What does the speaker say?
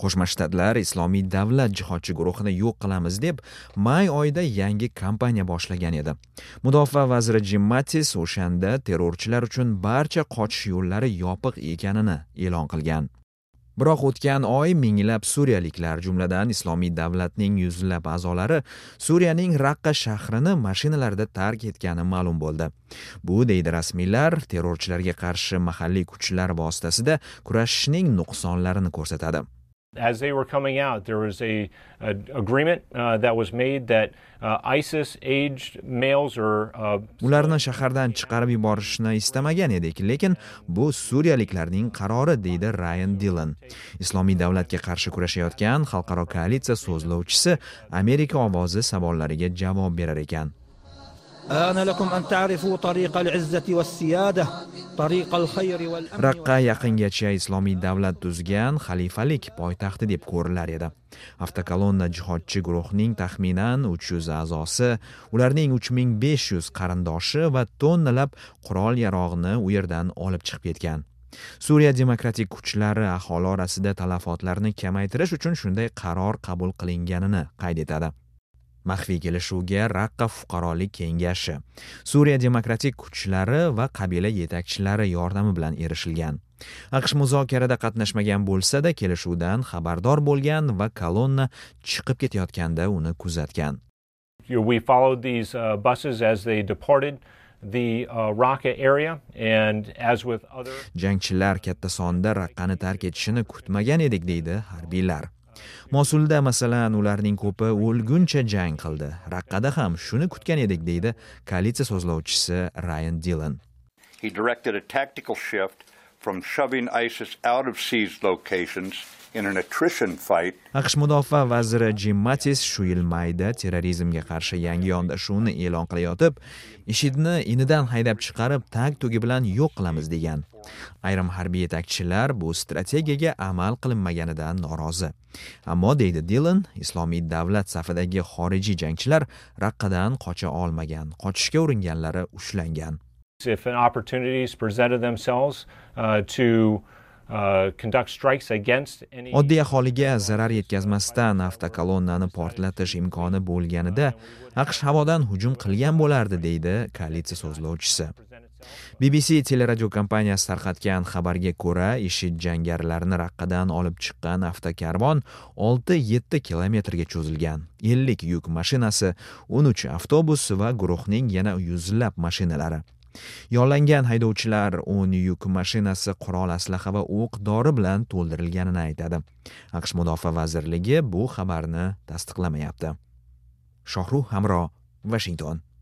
Qo'shma Shtatlar Islomiy davlat jihodchi guruhini yo'q qilamiz deb may oyida yangi kampaniya boshlagan edi. Mudofaa vaziri Jim Mattis o'shanda terrorchilar uchun barcha qochish yo'llari yopiq ekanini e'lon qilgan. Biroq o'tgan oy minglab suriyaliklar, jumladan Islomiy davlatning yuzlab a'zolari Suriyaning Raqqa shahrini mashinalarda tark etgani ma'lum bo'ldi. Bu, deydi rasmiylar, terrorchilarga qarshi mahalliy kuchlar vositasida kurashishning nuqsonlarini ko'rsatadi. As they were coming out, there was a agreement that was made that ISIS aged males or ularni shahardan chiqarib yuborishni istamagan edik, lekin bu suriyaliklarning qarori, deydi Ryan Dillon. Islomiy davlatga qarshi kurashayotgan xalqaro koalitsiya so'zlovchisi Amerika ovozi savollariga javob berar ekan. Raqqa yaqingacha Islomiy davlat tuzgan xalifalik poytaxti deb ko'rilar edi. Avtokolonna jihodchi guruhning taxminan 300 a'zosi, ularning 3500 qarindoshi va tonnalab qurol-yarog'ni u yerdan olib chiqib ketgan. Suriya demokratik kuchlari aholi orasida talafotlarni kamaytirish uchun shunday qaror qabul qilinganini qayd etadi. Maxfiy kelishuvga Raqqa fuqarolik kengashi, Suriya demokratik kuchlari va qabila yetakchilari yordami bilan erishilgan. AQSh muzokarada qatnashmagan bo'lsa-da, kelishuvdan xabardor bo'lgan va kolonna chiqib ketayotganda uni kuzatgan. We followed these buses as they departed the Raqqa area, and as with other jangchilar katta sonda Raqqani tark etishini kutmagan edik, deydi harbiylar. Mosulda masalan ularning ko'pi o'lguncha jang qildi. Raqqada ham shuni kutgan edik, deydi koalitsiya so'zlovchisi Ryan Dillon. He directed a tactical shift from shoving ISIS out of seized locations in an attrition fight. AQSh mudofaa vaziri Jim Mattis shu yil mayda terrorizmga qarshi yangi yondashuvni e'lon qilayotib, IShIDni inidan haydab chiqarib tag-tugi bilan yo'q qilamiz degan. Ayrim harbiy yetakchilar bu strategiyaga amal qilinmaganidan norozi. Ammo, deydi Dillon, Islomiy davlat safidagi xorijiy jangchilar Raqqadan qocha olmagan, qochishga uringanlari ushlangan. If opportunities presented themselves to conduct strikes against any oddiy aholiga zarar yetkazmasdan avtokolonnani portlatish imkoni bo'lganida AQSh havodan hujum qilgan bo'lardi, deydi koalitsiya so'zlovchisi. BBC teleradio kompaniyasi tarqatgan xabarga ko'ra, IShID jangarilarini Raqqadan olib chiqqan avtokarvon 6-7 kilometrga cho'zilgan. 50 yuk mashinasi, 13 avtobus va guruhning yana yuzlab mashinalari. Yollangan haydovchilar 10 yuk mashinasi qurol-aslaha va o'q-dori bilan to'ldirilganini aytadi. AQSh mudofaa vazirligi bu xabarni tasdiqlamayapti. Shohruh Hamro, Washington.